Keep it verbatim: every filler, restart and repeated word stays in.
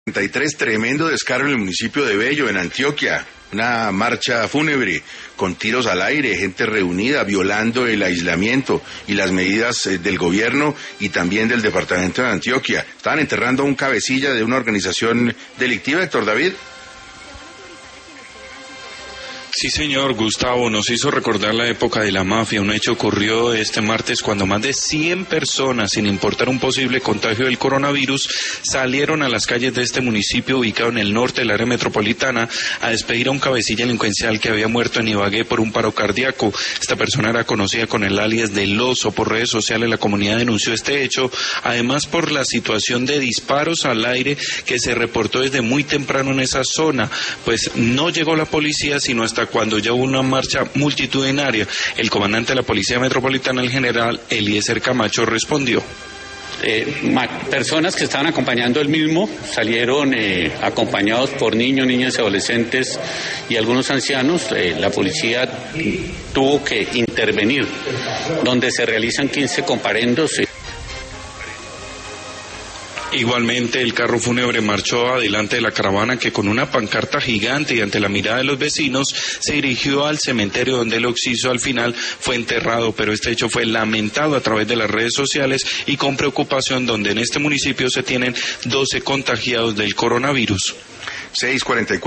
treinta y tres, tremendo descargo en el municipio de Bello, en Antioquia. Una marcha fúnebre con tiros al aire, gente reunida, violando el aislamiento y las medidas eh, del gobierno y también del departamento de Antioquia. Estaban enterrando a un cabecilla de una organización delictiva, Héctor David. Sí, señor, Gustavo, nos hizo recordar la época de la mafia. Un hecho ocurrió este martes cuando más de cien personas, sin importar un posible contagio del coronavirus, salieron a las calles de este municipio ubicado en el norte del área metropolitana a despedir a un cabecilla delincuencial que había muerto en Ibagué por un paro cardíaco. Esta persona era conocida con el alias del Oso. Por redes sociales la comunidad denunció este hecho, además por la situación de disparos al aire que se reportó desde muy temprano en esa zona, pues no llegó la policía sino hasta cuando ya hubo una marcha multitudinaria. El comandante de la Policía Metropolitana, el general Eliezer Camacho, respondió. Eh, personas que estaban acompañando el mismo salieron eh, acompañados por niños, niñas y adolescentes y algunos ancianos. Eh, la policía tuvo que intervenir, donde se realizan quince comparendos. Eh. Igualmente, el carro fúnebre marchó adelante de la caravana que con una pancarta gigante y ante la mirada de los vecinos se dirigió al cementerio donde el occiso al final fue enterrado, pero este hecho fue lamentado a través de las redes sociales y con preocupación, donde en este municipio se tienen doce contagiados del coronavirus. seis cuarenta y cuatro